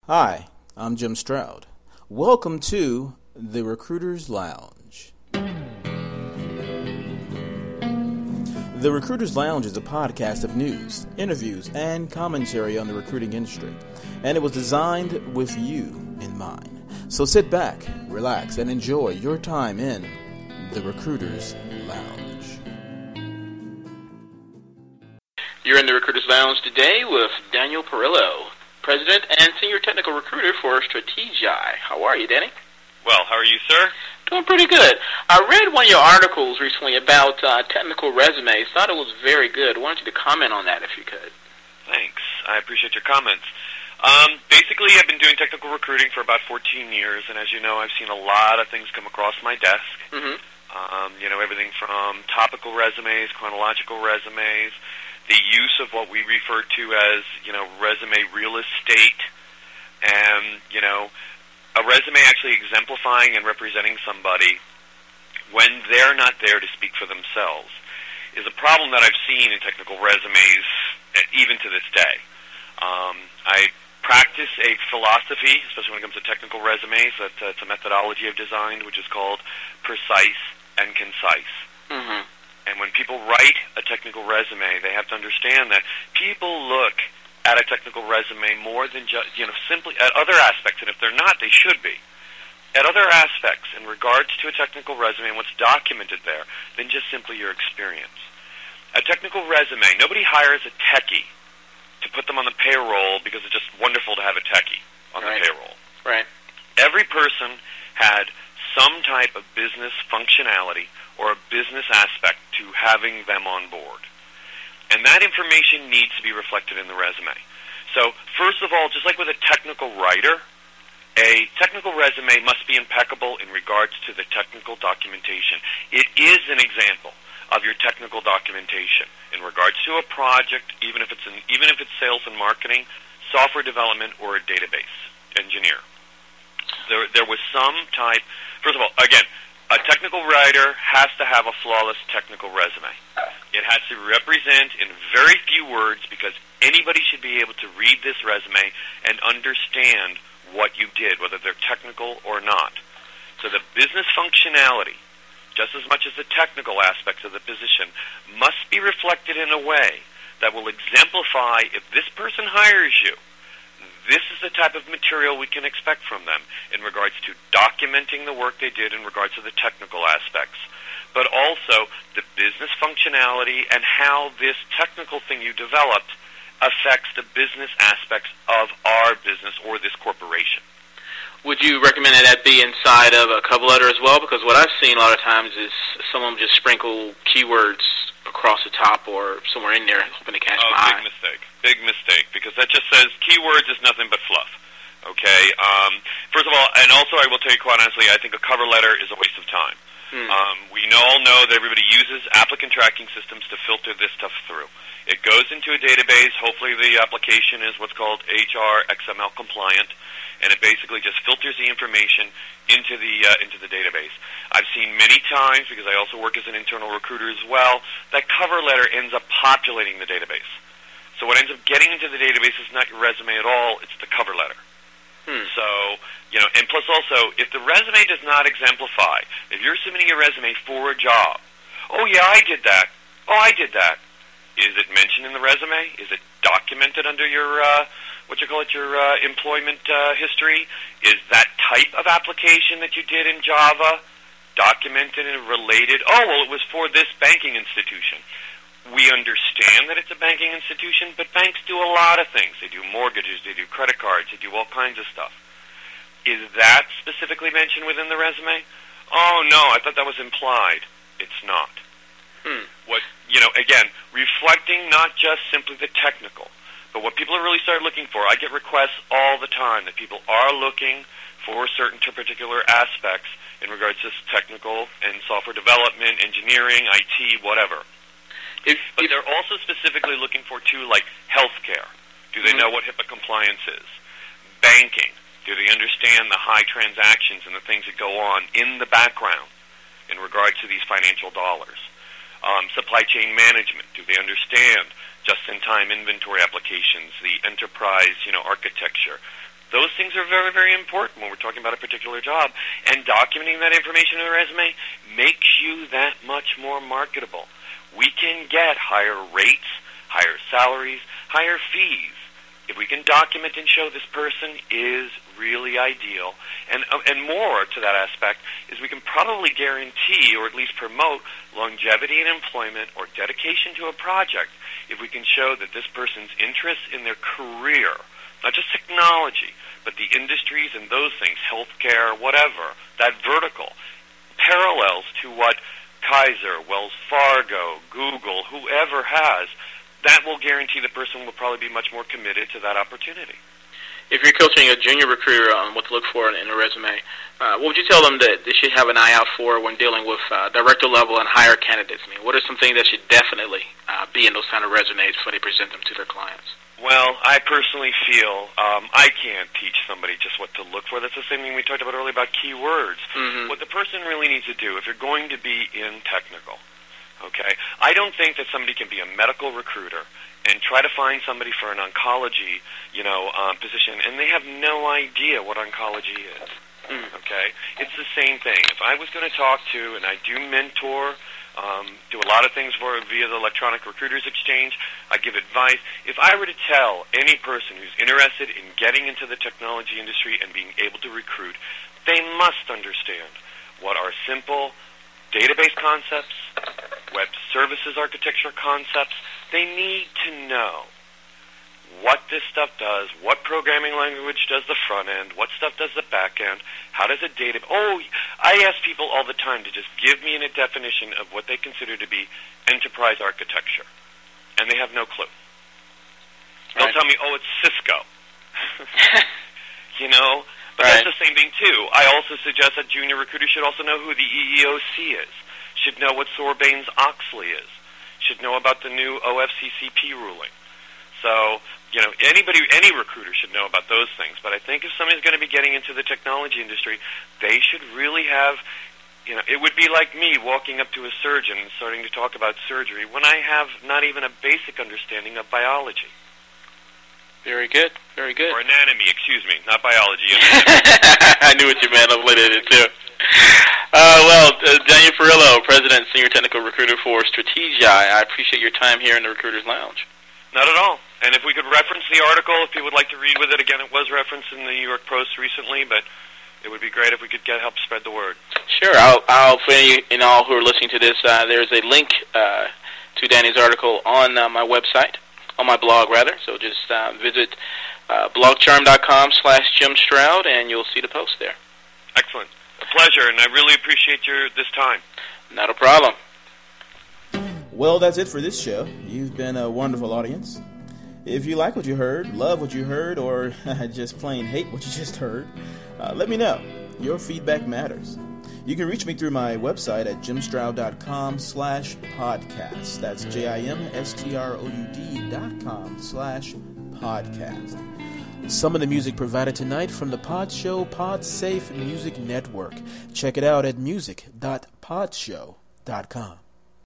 Hi, I'm Jim Stroud. Welcome to The Recruiter's Lounge. The Recruiter's Lounge is a podcast of news, interviews, and commentary on the recruiting industry, and it was designed with you in mind. So sit back, relax, and enjoy your time in The Recruiter's Lounge. You're in The Recruiter's Lounge today with Daniel Perillo, President and Senior Technical Recruiter for Strategii. How are you, Danny? Well, how are you, sir? Doing pretty good. I read one of your articles recently about technical resumes. Thought it was very good. I wanted you to comment on that if you could. Thanks. I appreciate your comments. Basically, I've been doing technical recruiting for about 14 years, and as you know, I've seen a lot of things come across my desk. Mm-hmm. Everything from topical resumes, chronological resumes, the use of what we refer to as, resume real estate, and, a resume actually exemplifying and representing somebody when they're not there to speak for themselves is a problem that I've seen in technical resumes even to this day. I practice a philosophy, especially when it comes to technical resumes, it's a methodology I've designed, which is called precise and concise. Mm-hmm. And when people write a technical resume, they have to understand that people look at a technical resume more than just, simply at other aspects, and if they're not, they should be, at other aspects in regards to a technical resume and what's documented there than just simply your experience. A technical resume, nobody hires a techie to put them on the payroll because it's just wonderful to have a techie on the payroll. Right. Every person had some type of business functionality or a business aspect to having them on board. And that information needs to be reflected in the resume. So, first of all, just like with a technical writer, a technical resume must be impeccable in regards to the technical documentation. It is an example of your technical documentation in regards to a project, even if it's sales and marketing, software development, or a database engineer. There was some type. First of all, again, a technical writer has to have a flawless technical resume. It has to represent in very few words because anybody should be able to read this resume and understand what you did, whether they're technical or not. So the business functionality, just as much as the technical aspects of the position, must be reflected in a way that will exemplify if this person hires you, this is the type of material we can expect from them in regards to documenting the work they did in regards to the technical aspects, but also the business functionality and how this technical thing you developed affects the business aspects of our business or this corporation. Would you recommend that be inside of a cover letter as well? Because what I've seen a lot of times is someone just sprinkle keywords across the top or somewhere in there hoping to catch my eye. Big mistake, because that just says keywords is nothing but fluff. Okay? First of all, and also I will tell you quite honestly, I think a cover letter is a waste of time. We all know that everybody uses applicant tracking systems to filter this stuff through. It goes into a database. Hopefully the application is what's called HR XML compliant, and it basically just filters the information into the database. I've seen many times, because I also work as an internal recruiter as well, that cover letter ends up populating the database. So what ends up getting into the database is not your resume at all, it's the cover letter. So, and plus also, if the resume does not exemplify, if you're submitting a resume for a job, oh yeah, I did that. Oh, I did that. Is it mentioned in the resume? Is it documented under your, your employment history? Is that type of application that you did in Java documented and related? Oh, well, it was for this banking institution. We understand that it's a banking institution, but banks do a lot of things. They do mortgages, they do credit cards, they do all kinds of stuff. Is that specifically mentioned within the resume? Oh, no, I thought that was implied. It's not. Again, reflecting not just simply the technical, but what people are really started looking for. I get requests all the time that people are looking for certain particular aspects in regards to technical and software development, engineering, IT, whatever. But they're also specifically looking for, too, like healthcare. Do they know what HIPAA compliance is? Banking. Do they understand the high transactions and the things that go on in the background in regards to these financial dollars? Supply chain management. Do they understand just-in-time inventory applications, the enterprise, architecture? Those things are very, very important when we're talking about a particular job. And documenting that information in the resume makes you that much more marketable. We can get higher rates, higher salaries, higher fees if we can document and show this person is really ideal. And more to that aspect is we can probably guarantee or at least promote longevity in employment or dedication to a project if we can show that this person's interest in their career, not just technology, but the industries and those things, healthcare, whatever, that vertical, parallels to what Kaiser, Wells Fargo, Google, whoever has. That will guarantee the person will probably be much more committed to that opportunity. If you're coaching a junior recruiter on what to look for in a resume, what would you tell them that they should have an eye out for when dealing with director level and higher candidates? I mean, what are some things that should definitely be in those kind of resumes before they present them to their clients? Well, I personally feel I can't teach somebody just what to look for. That's the same thing we talked about earlier about keywords. Mm-hmm. What the person really needs to do, if you're going to be in technical, okay, I don't think that somebody can be a medical recruiter and try to find somebody for an oncology, position, and they have no idea what oncology is. Okay, it's the same thing. If I was going to talk to, and I do mentor, do a lot of things via the Electronic Recruiters Exchange, I give advice. If I were to tell any person who's interested in getting into the technology industry and being able to recruit, they must understand what are simple database concepts, web services architecture concepts. They need to know what this stuff does, what programming language does the front end, what stuff does the back end, how does a data... Oh, I ask people all the time to just give me a definition of what they consider to be enterprise architecture, and they have no clue. They'll tell me, oh, it's Cisco. But that's the same thing, too. I also suggest that junior recruiters should also know who the EEOC is, should know what Sarbanes-Oxley is, should know about the new OFCCP ruling. So, any recruiter should know about those things. But I think if somebody's going to be getting into the technology industry, they should really have, it would be like me walking up to a surgeon and starting to talk about surgery when I have not even a basic understanding of biology. Very good, very good. Or anatomy, excuse me, not biology. I knew what you meant. I'm looking at it, too. Daniel Perillo, President, Senior Technical Recruiter for Strategia. I appreciate your time here in the Recruiters Lounge. Not at all. And if we could reference the article, if people would like to read with it, again, it was referenced in the New York Post recently, but it would be great if we could help spread the word. Sure. I'll for any and all who are listening to this, there's a link to Danny's article on my website, on my blog, rather. So just visit blogcharm.com/Jim Stroud, and you'll see the post there. Excellent. A pleasure, and I really appreciate this time. Not a problem. Well, that's it for this show. You've been a wonderful audience. If you like what you heard, love what you heard, or just plain hate what you just heard, let me know. Your feedback matters. You can reach me through my website at jimstroud.com/podcast. That's JIMSTROUD.com/podcast. Some of the music provided tonight from the Pod Show PodSafe Music Network. Check it out at music.podshow.com.